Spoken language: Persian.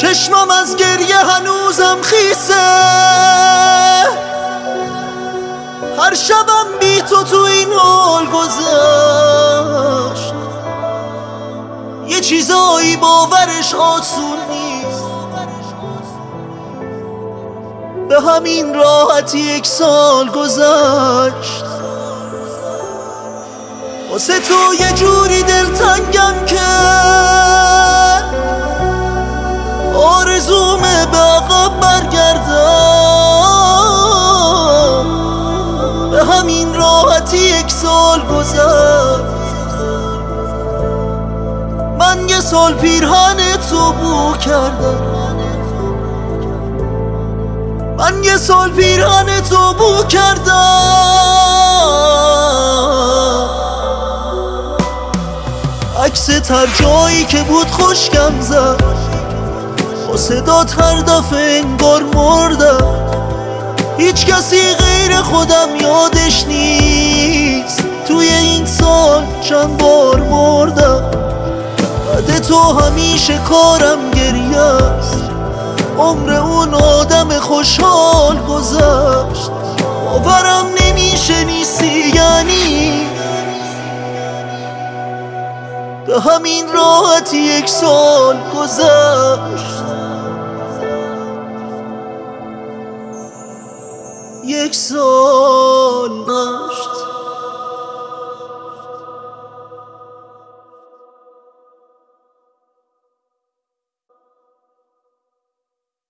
چشمم از گریه هنوزم خیسه، هر شبم بی تو این حال گذشت. یه چیزایی باورش آسون نیست، به همین راحتی 1 سال گذشت. واسه تو یه جوری دلتنگم که آرزومه به عقب برگردم، به همین راحتی 1 سال گذشت. من 1 سال پیرهن تو بو کردم، من 1 سال پیرهن تو بو کردم. عکست هر جایی که بود خوشگم زد، با صدات هر دفعه انگار مردم. هیچ کسی غیر خودم یادش نیست، توی این سال چند بار مردم. بعد تو همیشه کارم گریه است، عمر اون آدم خوشحال گذشت. باورم نمیشه نیستی، یعنی به همین راحتی 1 سال گذشت. 1 سال